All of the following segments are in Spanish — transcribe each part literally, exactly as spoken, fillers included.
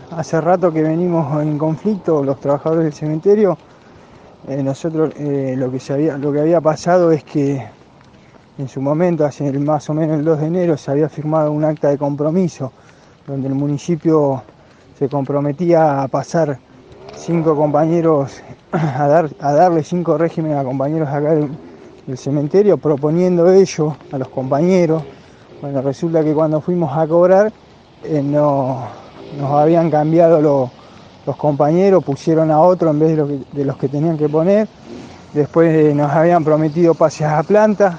hace rato que venimos en conflicto los trabajadores del cementerio. Eh, nosotros eh, lo que se había, lo que había pasado es que en su momento, hace el, más o menos el dos de enero, se había firmado un acta de compromiso donde el municipio se comprometía a pasar cinco compañeros, a, dar, a darle cinco regímenes a compañeros acá del, del cementerio, proponiendo ello a los compañeros. Bueno, resulta que cuando fuimos a cobrar, eh, no, nos habían cambiado lo, los compañeros, pusieron a otro en vez de, lo que, de los que tenían que poner. Después eh, nos habían prometido pases a planta.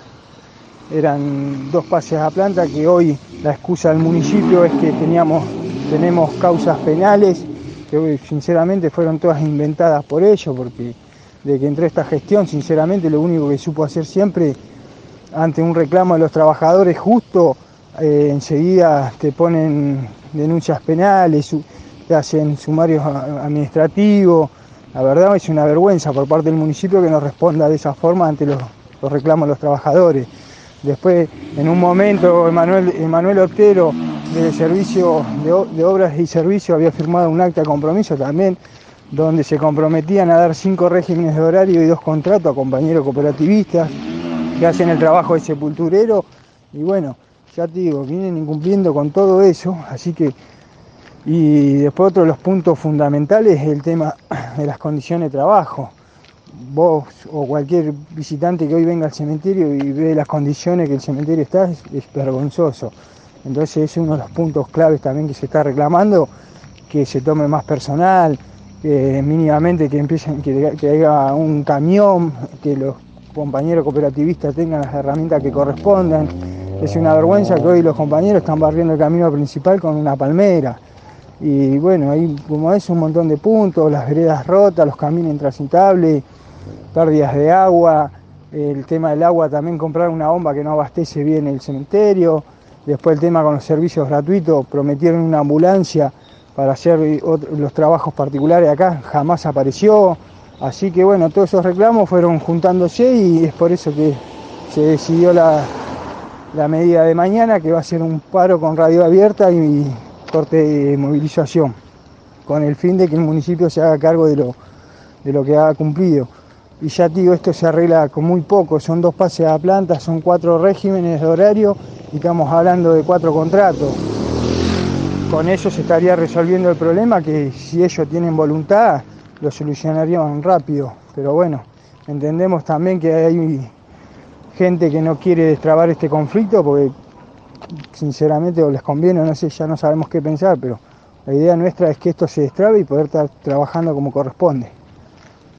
Eran dos pases a planta que hoy la excusa del municipio es que teníamos, tenemos causas penales, que hoy sinceramente fueron todas inventadas por ellos, porque de que entró esta gestión, sinceramente lo único que supo hacer siempre, ante un reclamo de los trabajadores justo, eh, enseguida te ponen denuncias penales, te hacen sumarios administrativos. La verdad es una vergüenza por parte del municipio que nos responda de esa forma ante los, los reclamos de los trabajadores. Después, en un momento, Emanuel, Emanuel Otero, del Servicio de, de Obras y Servicios, había firmado un acta de compromiso también, donde se comprometían a dar cinco regímenes de horario y dos contratos a compañeros cooperativistas que hacen el trabajo de sepulturero. Y bueno, ya te digo, vienen incumpliendo con todo eso, así que... Y después otro de los puntos fundamentales es el tema de las condiciones de trabajo. Vos o cualquier visitante que hoy venga al cementerio y ve las condiciones que el cementerio está, es, es vergonzoso. Entonces es uno de los puntos claves también que se está reclamando, que se tome más personal, que mínimamente que empiecen, que, que haya un camión, que los compañeros cooperativistas tengan las herramientas que correspondan. Es una vergüenza que hoy los compañeros están barriendo el camino principal con una palmera. Y bueno, ahí como es un montón de puntos, las veredas rotas, los caminos intransitables, pérdidas de agua, el tema del agua también, comprar una bomba que no abastece bien el cementerio. Después el tema con los servicios gratuitos, prometieron una ambulancia para hacer los trabajos particulares acá, jamás apareció. Así que bueno, todos esos reclamos fueron juntándose y es por eso que se decidió la, la medida de mañana, que va a ser un paro con radio abierta y corte de movilización, con el fin de que el municipio se haga cargo de lo, de lo que ha cumplido. Y ya te digo, esto se arregla con muy poco, son dos pases a planta, son cuatro regímenes de horario y estamos hablando de cuatro contratos. Con eso se estaría resolviendo el problema, que si ellos tienen voluntad lo solucionarían rápido. Pero bueno, entendemos también que hay gente que no quiere destrabar este conflicto porque sinceramente o les conviene o no sé, ya no sabemos qué pensar, pero la idea nuestra es que esto se destrabe y poder estar trabajando como corresponde.